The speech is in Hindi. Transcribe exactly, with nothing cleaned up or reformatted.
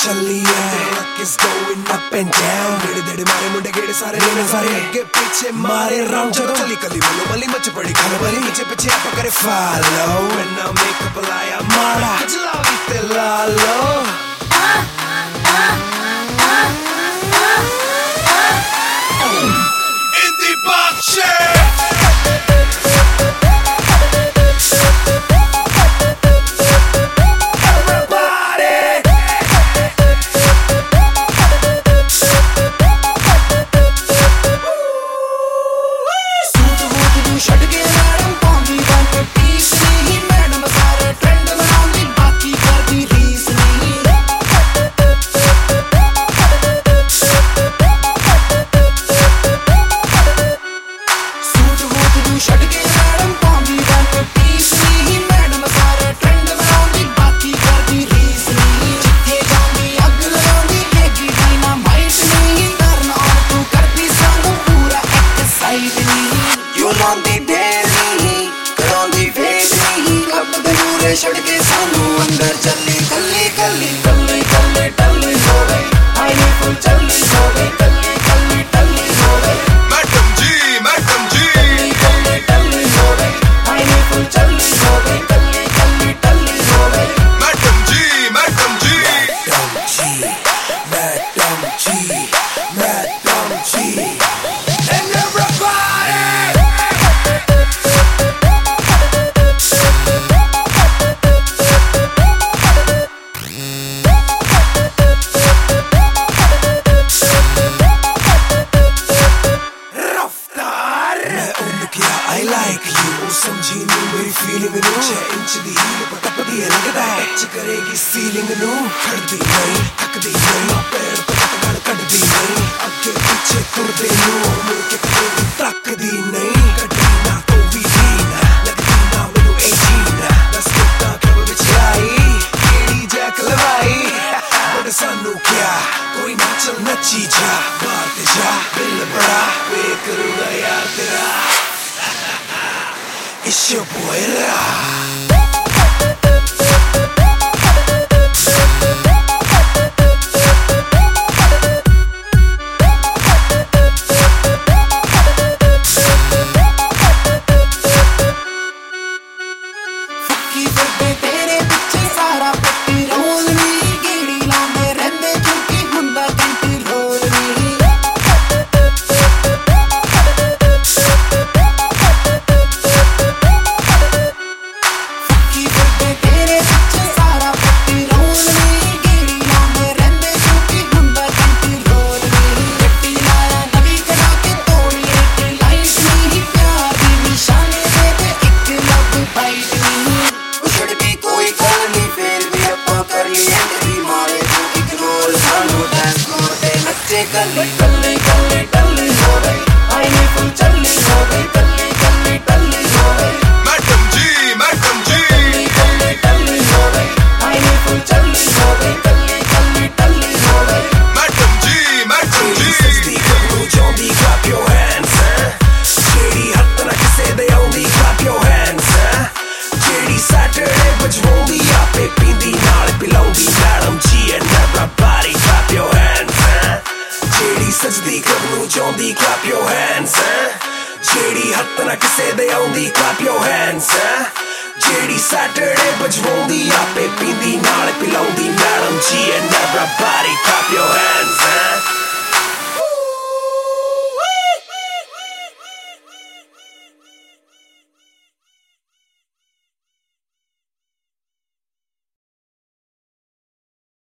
चली है, luck is going up and down। डेढ़ डेढ़ मारे मुंडे गेड़े सारे लेने सारे आगे पीछे मारे राउंड चलो चली कली मलो मली मच पड़ी खाने वाली पीछे पीछे आप करे follow when I make up लाया मारा चला बीते लालो in the box छड़ के सानू अंदर चली कल्ली कल्ली कल्ली कल्ली टल्ली हो गई आई नी फुल चल्ली हो गई कल्ली कल्ली टल्ली हो गई मैडम जी मैडम जी कल्ली कल्ली टल्ली हो गई आई नी फुल चल्ली हो गई कल्ली कल्ली टल्ली हो गई madam ji madam ji madam ji madam ji madam ji and everybody I like you समझी नहीं मेरी feeling नू छह इंच दी हील पर टपदी है लगदा है टच करेगी सीलिंग नू खड़दी नहीं थकदी नहीं पैर तो गड़ कटदी नहीं आगे पीछे तुरदे नू मुड़ के कभी तकदी नहीं कटी ना तो भी ना लगदी ना मैनू अठारह दस कितना कब विच आई केड़ी जैक लवाई बड़े सानू क्या कोई ना चल नची जा बाहर ते जा दिल बड़ा वे करूंगा यार तेरा It's your boy Ra फक्की बड़े तेरे पीछे सारा पट्टी रोल नहीं गेड़ी लांदे रहंदे क्योंकि हुंदा कंट्रोल नहीं कल्ली कल्ली कल्ली टल्ली हो गई आई नी फुल चल्ली हो गई कल्ली कल्ली टल्ली हो गई मैडम जी मैडम जी कल्ली कल्ली टल्ली हो गई आई नी फुल चल्ली हो गई कल्ली कल्ली टल्ली हो गई मैडम जी मैडम जी सस्ती करू जोंदी clap your hands जेडी हत्त ना किसे दे आउंदी clap your hands जेडी सैटरडे बजवाउंदी आपे पींदी नाल पिलाउंदी madam ji and everybody clap your hands जेड़ी सजदी कबनू चाहंदी clap your hands जेड़ी हत्थ ना किसे दे आउंदी clap your hands जेड़ी सैटरडे बजवाउंदी आपे पींदी नाल पिलाउंदी madam ji and everybody clap your hands